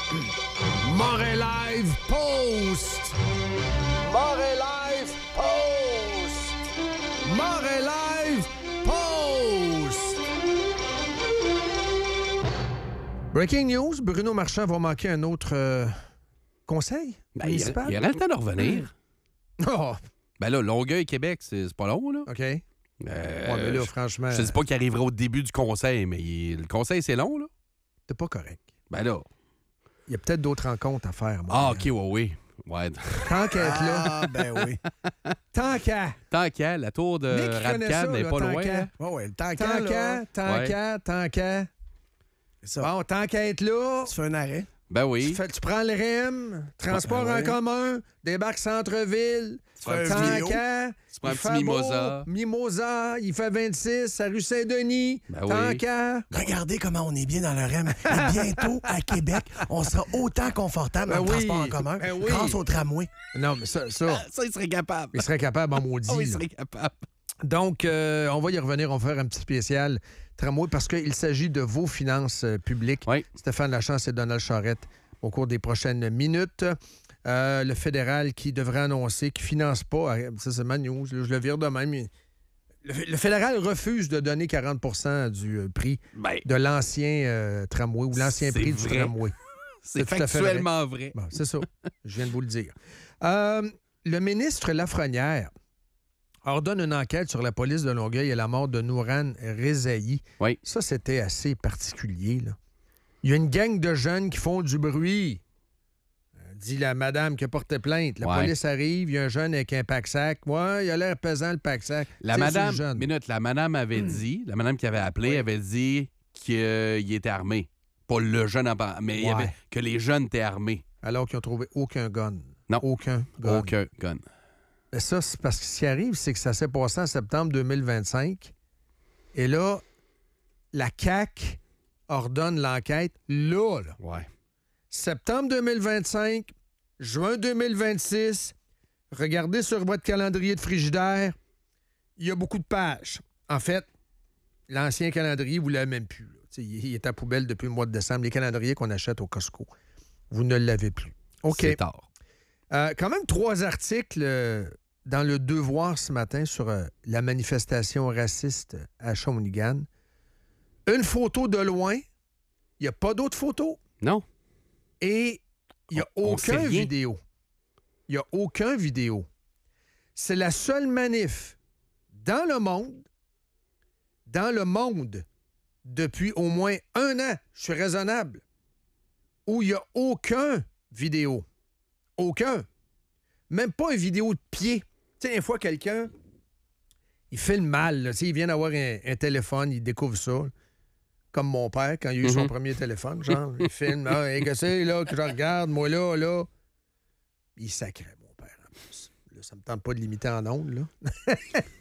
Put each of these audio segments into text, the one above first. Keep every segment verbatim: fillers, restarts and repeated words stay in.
Morin Live Post! Morin Live Post! Morin Live Post! Breaking news, Bruno Marchand va manquer un autre euh, conseil Ben, il, municipal. il aurait le temps de revenir. Oh, Ben là, Longueuil-Québec, c'est c'est pas long, là. OK. Euh, Ouais, mais là, franchement, Je ne dis pas qu'il arrivera au début du conseil, mais il- le conseil, c'est long, là. c'est pas correct. Ben là. Il y a peut-être d'autres rencontres à faire. Moi, Ah, OK, ouais, oui. Ouais. Tant qu'à être là, Ah, ben oui. tant qu'à. Tant qu'à, la tour de Nick connaît ça, Radcan n'est là, pas tant loin. qu'à. Là. Ouais, ouais, le temps Tant qu'à, qu'à, là, tant Ouais. qu'à, tant qu'à. c'est ça. Bon, tant qu'à être là, Tu fais un arrêt. Ben tu, oui. fais- tu prends le R E M, transport Ben en oui. commun, débarque centre-ville, Tu fais un tant vidéo. qu'à. Tu prends un il petit fait mimosa. beau, Mimosa, il fait vingt-six, à rue Saint-Denis, Ben tant oui. qu'à. Regardez comment on est bien dans le R E M. Et bientôt, à Québec, on sera autant confortable dans Ben le oui. transport en commun Ben oui. grâce au tramway. Non, mais ça, ça, Ça, il serait capable. il serait capable en maudit. Oh, il là. serait capable. Donc, euh, on va y revenir. On va faire un petit spécial tramway parce qu'il s'agit de vos finances euh, publiques. Oui. Stéphane Lachance et Donald Charette au cours des prochaines minutes. Euh, le fédéral qui devrait annoncer qu'il ne finance pas, ça c'est ma news, là, je le vire de même. il- Le, le fédéral refuse de donner quarante pour cent du euh, prix Ben, de l'ancien euh, tramway ou l'ancien C'est prix vrai. du tramway. c'est tout à fait factuellement vrai. Bon, c'est ça. Je viens de vous le dire. Euh, le ministre Lafrenière ordonne une enquête sur la police de Longueuil et la mort de Nouran Rezaï. Oui. Ça, c'était assez particulier, là. Il y a une gang de jeunes qui font du bruit. Euh, Dit la madame qui a porté plainte. La Ouais. police arrive, il y a un jeune avec un pack-sac. Ouais, il a l'air pesant, le pack-sac. La Tu sais, c'est madame, le jeune. minute, la madame avait dit, la madame qui avait appelé Oui. avait dit qu'il était armé. Pas le jeune, en par- mais il y Ouais. avait, que les jeunes étaient armés. Alors qu'ils n'ont trouvé aucun gun. Non. Aucun gun. Aucun gun. Mais ça, c'est parce que ce qui arrive, c'est que ça s'est passé en septembre deux mille vingt-cinq. Et là, la C A Q ordonne l'enquête là, là. Ouais. Septembre deux mille vingt-cinq, juin deux mille vingt-six. Regardez sur votre calendrier de frigidaire. Il y a beaucoup de pages. En fait, l'ancien calendrier, vous ne l'avez même plus. là. Tu sais, Il il est à poubelle depuis le mois de décembre. Les calendriers qu'on achète au Costco, vous ne l'avez plus. OK. C'est tard. Euh, quand même trois articles euh, dans le Devoir ce matin sur euh, la manifestation raciste à Shawinigan. Une photo de loin. Il n'y a pas d'autres photos. Non. Et il n'y a On- on sait aucun rien. vidéo. Il n'y a aucun vidéo. C'est la seule manif dans le monde, dans le monde, depuis au moins un an, je suis raisonnable, où il n'y a aucun vidéo. Aucun. Même pas une vidéo de pied. Tu sais, une fois, quelqu'un, il filme mal. Là. Tu sais, il vient d'avoir un, un téléphone, il découvre ça. Comme mon père, quand il a eu son Mhm. premier téléphone, genre, il filme. Ah, hey, que c'est, là, que je regarde, moi, là, là. Il sacrait, mon père, en plus. Là, ça me tente pas de l'imiter en ondes, là.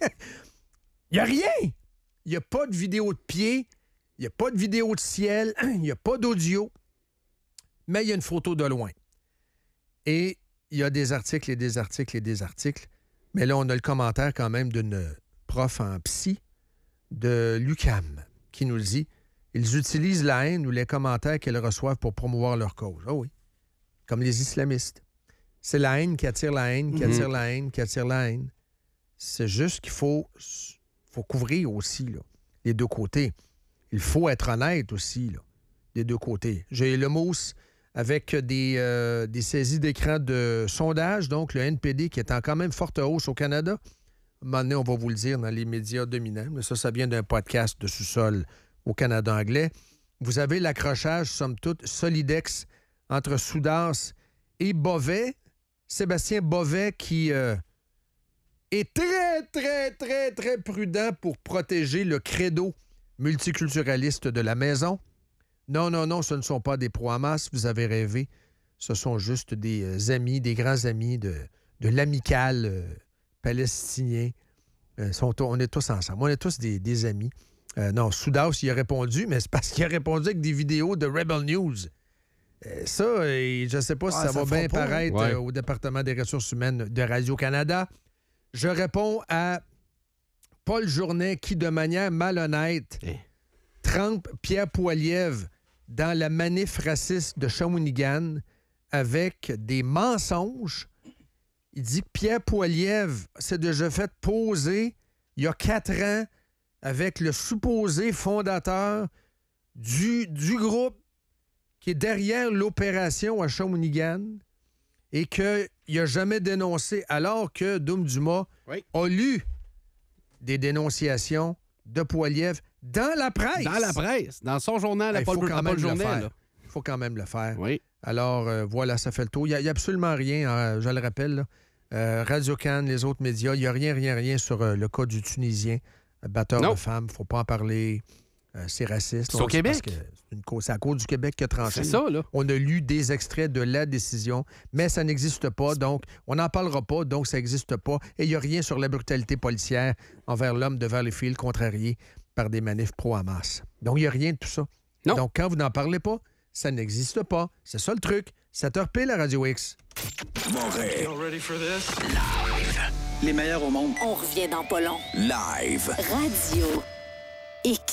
Il n'y a rien! Il n'y a pas de vidéo de pied, il n'y a pas de vidéo de ciel, il n'y a pas d'audio, mais il y a une photo de loin. Et il y a des articles et des articles et des articles. Mais là, on a le commentaire quand même d'une prof en psy de l'U Q A M qui nous dit « Ils utilisent la haine ou les commentaires qu'elles reçoivent pour promouvoir leur cause. » Ah oui, comme les islamistes. C'est la haine qui attire la haine, qui Mhm. attire la haine, qui attire la haine. C'est juste qu'il faut, faut couvrir aussi là, les deux côtés. Il faut être honnête aussi, là, des deux côtés. J'ai le mousse avec des, euh, des saisies d'écran de sondage, donc le N P D qui est en quand même forte hausse au Canada. À un moment donné, on va vous le dire dans les médias dominants, mais ça, ça vient d'un podcast de sous-sol au Canada anglais. Vous avez l'accrochage, somme toute, solidex entre Soudas et Bovet. Sébastien Bovet qui euh, est très, très, très, très prudent pour protéger le credo multiculturaliste de la maison. Non, non, non, ce ne sont pas des pro-Hamas, vous avez rêvé. Ce sont juste des euh, amis, des grands amis de, de l'amical euh, palestinien. Euh, sont, on est tous ensemble. On est tous des, des amis. Euh, non, Soudas, il a répondu, mais c'est parce qu'il a répondu avec des vidéos de Rebel News. Euh, ça, euh, je ne sais pas si Ah, ça, ça va fera bien pas, hein? paraître Ouais. euh, au département des ressources humaines de Radio-Canada. Je réponds à Paul Journet qui, de manière malhonnête, Eh. trempe Pierre Poilievre dans la manif raciste de Shawinigan avec des mensonges. Il dit que Pierre Poilievre s'est déjà fait poser il y a quatre ans avec le supposé fondateur du, du groupe qui est derrière l'opération à Shawinigan et qu'il n'a jamais dénoncé, alors que Doom Dumas oui. a lu des dénonciations de Poilievre dans la presse. Dans la presse, dans son journal, Il à faut Paul, quand même le Journal. faire. Il faut quand même le faire. Oui. Alors, euh, voilà, ça fait le tour. Il n'y a, a absolument rien, hein, je le rappelle, là. Euh, Radio-Can, les autres médias, il n'y a rien, rien, rien sur euh, le cas du Tunisien, batteur non. de femmes. Il ne faut pas en parler. Euh, c'est raciste. C'est au Québec. Parce que c'est, une cause, c'est à cause du Québec qui a tranché. C'est ça, là. On a lu des extraits de la décision, mais ça n'existe pas, donc on n'en parlera pas, donc ça n'existe pas. Et il n'y a rien sur la brutalité policière envers l'homme de Valleyfield contrarié par des manifs pro-Hamas. Donc il n'y a rien de tout ça. Non. Donc quand vous n'en parlez pas, ça n'existe pas. C'est ça le truc. sept heures pile à Radio X. Montréal. Live. Les meilleurs au monde. On revient dans pas long. Live. Radio X.